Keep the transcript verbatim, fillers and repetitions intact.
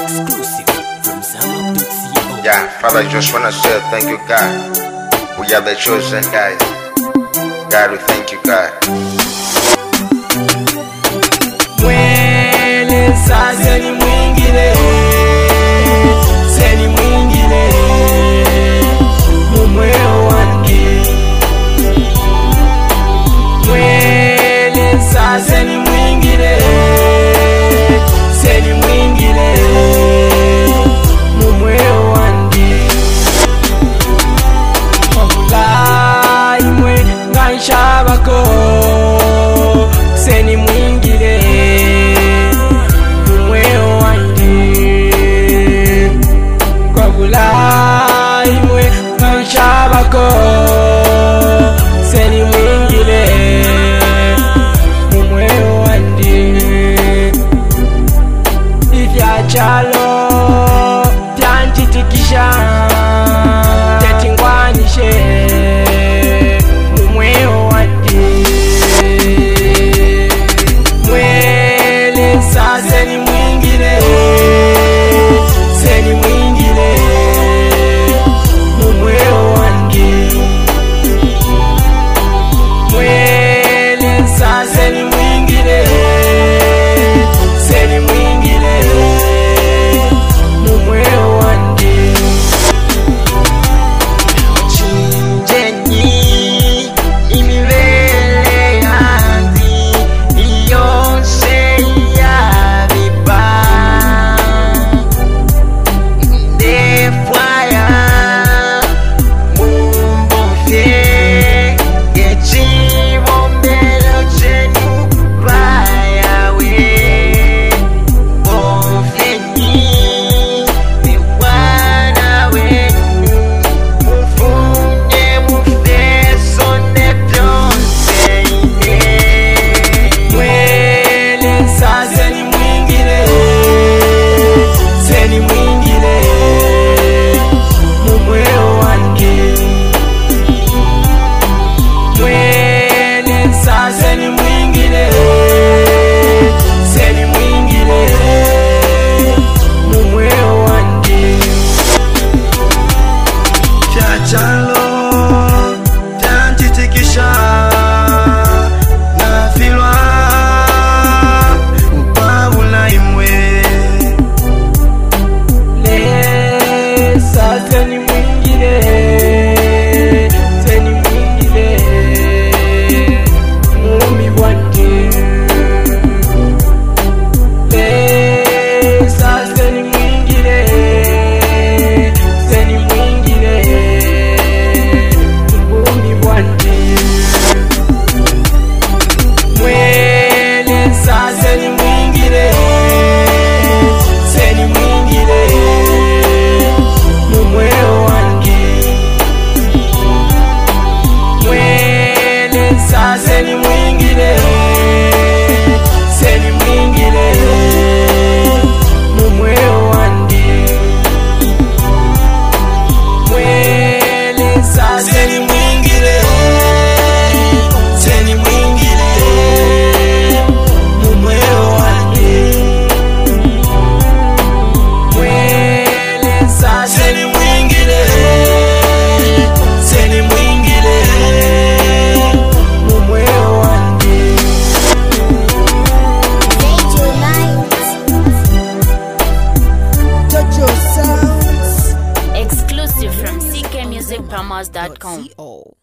Exclusive from Zamap dot co. Yeah, Father, I just wanna say thank you, God. We are the chosen guys. God, we thank you, God. Mwele sasa ni mwingine, seni mwingine, mumweo wange. Mwele sasa ni mwingine, seni mwingine, mumweo wange. Wabula imwe ngaisha bako, seni mwingine, mumweo wange. Wabula imwe ngaisha bako, seni mwingine, mumweo wange. Ifya chalo vyanjitikisha tetingwanishe mumweo wange. Mwele sasa ni mwingine, seni mwingine, mumweo wange. Mwele sasa ni mwingine, seni mwingine, mumweo wange. Chinjenyi imibele yanzi iyonse yabiba ndefwaya mumbofye yechibombelo chenubayawe bofyenyi niwana wenu mufunye mufeso nevyonseine. Mwele sasa ni mwingine, seni mwingine, mumweo wange. Mwele sasa ni mwingine, seni mwingine, mumweo wange. Chachalo chanchitikisha nafilwa upawula imwe. Le sasa ni mwingine, seni mwingine, mumi wange. Le sasa ni mwingine, seni mwingine, mumi wange. Mwele sasa ni mwingine, seni mwingine, mumweo wange. Mwele sasa ni mwingine, seni mwingine, mumweo wange. Mwele sasa ni mwingine, seni mwingine, mumweo wange. Mwele sasa ni mwingine, seni mwingine, mumweo wange. Jojo Sounds Exclusive from C K music promos dot com. .co